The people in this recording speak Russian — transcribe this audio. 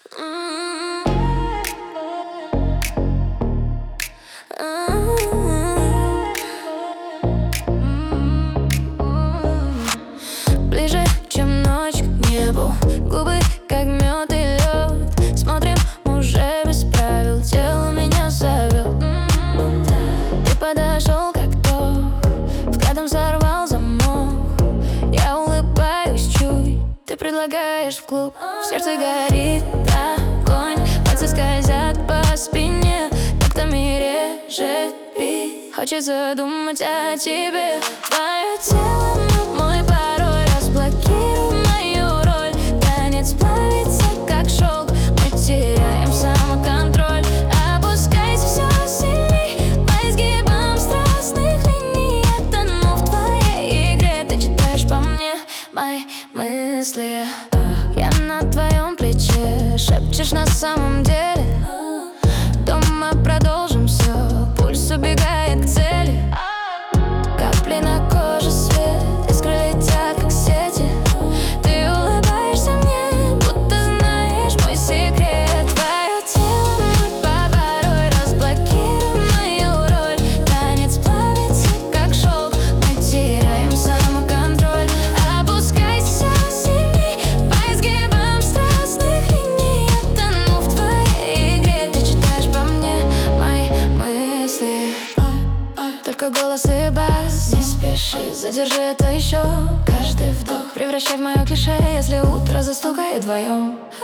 Ближе, чем ночь к небу, губы как мед и лед. Смотрим уже без правил, тело меня зовет. Ты подошел как то, взглядом сорвал замок. Я улыбаюсь чуть, ты предлагаешь в клуб. В сердце горит огонь, пальцы скользят по спине, тактами режет бит. Хочется думать о тебе. Твое тело, мой порой, разблокируй мою роль. Танец плавится, как шелк, мы теряем самоконтроль. Опускайся все сильней по изгибам страстных линий. Я тону в твоей игре, ты читаешь по мне мои мысли. Я на твоем плече, шепчешь на самом деле. Дома продолжим все, пульс убегает к цели. Капли на коже, свет, искры летят как сети. Ты улыбаешься мне, будто знаешь мой секрет. Твое тело, мой порой, разблокируй мою роль. Танец плавится, как шелк, мы теряем самоконтроль. Опускайся все сильней по изгибам страстных линий. Я тону в твоей игре, ты читаешь по мне мои мысли. Только голос и бас, не спеши, задержи это еще. Каждый вдох превращай в мое клише. Если утро застукает вдвоем,